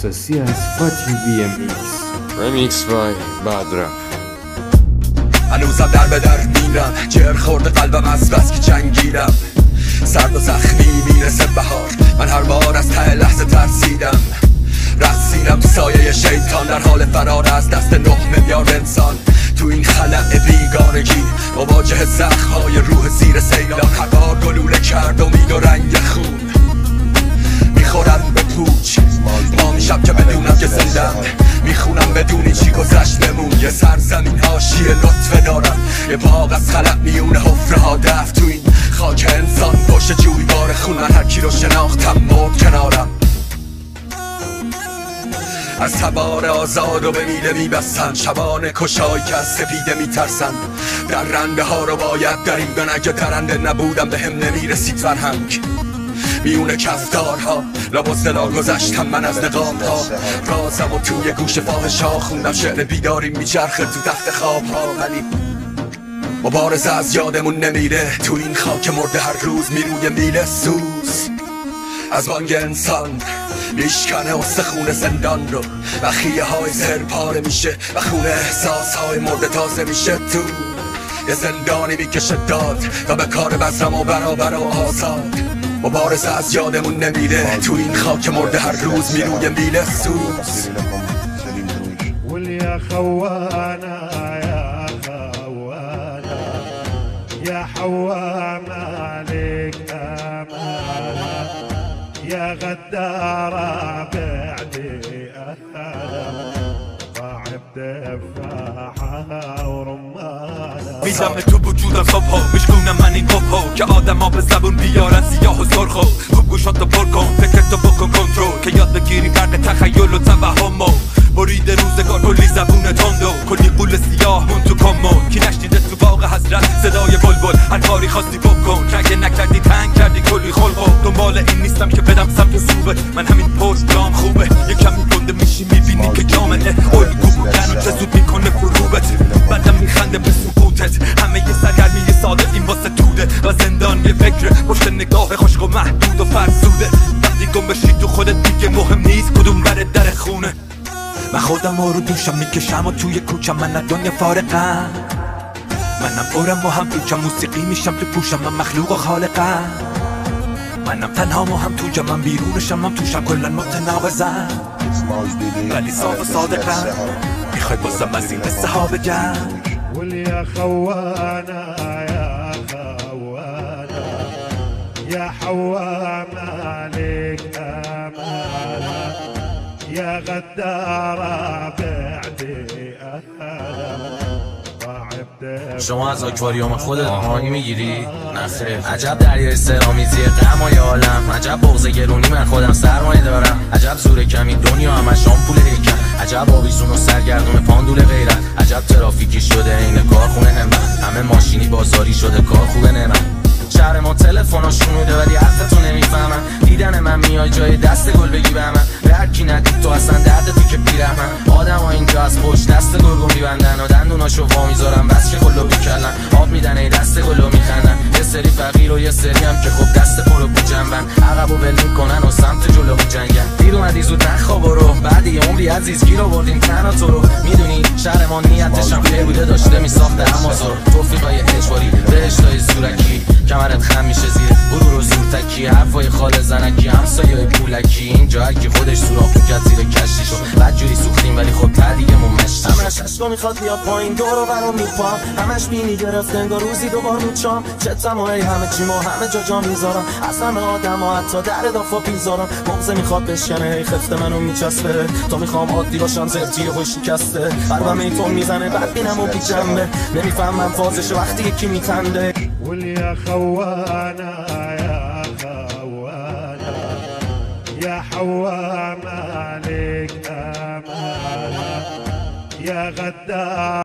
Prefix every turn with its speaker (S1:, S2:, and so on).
S1: اساسی از فاتی BMX رمیکس بای بدرم.
S2: هنوزم در به در میرم، جر خورده قلبم از بس که جنگیدم. سرد و زخمی میرسه بهار، من هر بار از ته لحظه ترسیدم. رقصیدم تو سایه شیطان، در حال فرار از دست 9 میلیارد انسان. تو این خلأ بیگانگی مواجه زخم‌های روح زیر سیلان. هوا گلوله کرد امید و رنگ خون، میخورم به پوچ ما میشم که بدونم که زندم. میخونم بدونی چی گذشت بمون. یه سرزمین حاشیه لطفه دارم، یه باغ از خلق میونه حفره ها دفت. تو این خاک انسان پشت جویبار خون، من هر کی رو شناختم مرد کنارم. از تبار آزاد و به میله میبستن، شبان کشایی که از سپیده میترسن. در رنده ها رو باید دریدن، اگه درنده نبودم به هم نمیرسید فرهنگ. میونه کفدارها لباسلا گذشتم من از نقاب ها. رازم و توی گوش فاحشا خوندم، شعر بیداری میچرخه تو تخت خواب ها. ولی مبارزه از یادمون نمیره، تو این خاک مرده هر روز میروی میله سوز. از بانگ انسان میشکنه استخون زندان رو، و خیه های زهر پاره میشه و خونه احساس های مرده تازه میشه. تو یه زندانی میکشه داد و به کار بزرم و برابر و آزاد. مبارزه از یادمون نمیره، تو این خاک مرده هر روز میروی میله سوز.
S3: يا خوانا يا خوانا يا حوام عليك أمانة يا غدارة بعدي أهلا ضاعف دفاحة ورمانة.
S4: میدم تو وجودم صبحو میشکونم من این قبحو، که آدم ها به زبون بیارن سیاه و سرخو. خوب گوشاتو پر کن، فکرتو بکن کنترل، که یاد بگیری فرق تخیل و توهمو. برید روزگار کلی زبون تندو، کلی قول سیاه مون تو کمون. کی نشنیده تو باغ حسرت صدای بلبل، هر کاری خواستی بکن، که اگه نکردی تنگ کردی کلی خلقو. دنبال این نیستم که بدم سمت صوبه، من همین پشت جام خوبه. یکم میگنده میشی میبینی که جامعه الگو بودن و چه زود میکنه فروبت. بعدم میخنده به سکوتت، همه یه سرگرمی ساده این واسه توده. و زندان یه فکر پشت نگاه خشک و محدود و فرسوده. وقتی گم بشی تو خودت دیگه مهم نیست کدوم بر در خونه. من خودم رو دوشم میکشم و توی کوچم، من از دنیا فارقم. منم برم و هم توچم، موسیقی میشم تو پوشم، من مخلوق و خالقم. منم تنها و هم تو جمعم، بیرونشم هم توشم، کلن متناقضم. ولی صاف و صادقم، میخوای بازم از این قصه ها بگم.
S3: يا خوانا يا خوانا يا حوام عليك أمانة يا غدارة بعدي أهلا.
S5: شما از آکواریوم خودت ماهی میگیری؟ نه خیر. عجب دریای سرامیزی غم و عالم، عجب بغض گرونی من خودم سرمایه دارم. عجب زور کمی دنیا همش آمپول هیکل، عجب آویزون و سرگردون پاندول غیرت. عجب ترافیکی شده این کارخونه همت، همه ماشینی بازاری شده کار خوبه نمت. شهر ما تلفن‌ها شنوده ولی حرفتو نمیفهمن. دیدن من میای جای دست گل بگی به من، به هر کی ندید تو اصلا درد تو که پیرهمن. آدم‌ها اینجا از پشت دست گرگو میبندن و دندوناشو وا میذارن، بس که گلو میکلن. آب میدن ای دست گلو میخندن. یه سری فقیر و یه سری هم که خب دست پرو بو جنبن، عقبو ول میکنن و سمت جلو میجنگن. دیر اومدی زود نخواب برو، بعد یه عمری عزیز گیر آوردیم تنها تو رو. میدونی شهر ما نیتش هم خیر بوده، داشته میساخته اما زور. توفیقای اجباری بهشتای زورکی، کمرت خم میشه زیر غرور و زورتکی. حرفای خاله زنکی، همسایه‌های پولکی. اینجا هرکی خودش سوراخ میکرد زیر کشتی شد. بدجوری سوختیم ولی خب تدیگمون مشتی شد.
S6: همش عشقا میخواد بیاد پایین، دورو برام میپام. همش بینی گرفت انگار روزی دوبار میچام. چتم و ای همه چیمو همه جا جا میذارم، از همه آدم ها حتی در دافا بیزارم. مغزه میخواد بشکنه هی خفت منو میچسبه، تا میخوام عادی باشم زرتیه و شکسته. قلبم ایتون میزنه بدبینم و بی جنبه، نمیفهمم فازش وقتی یکی میخنده.
S3: يا خوانا يا خوانا يا حوام عليك أمانة يا غدار.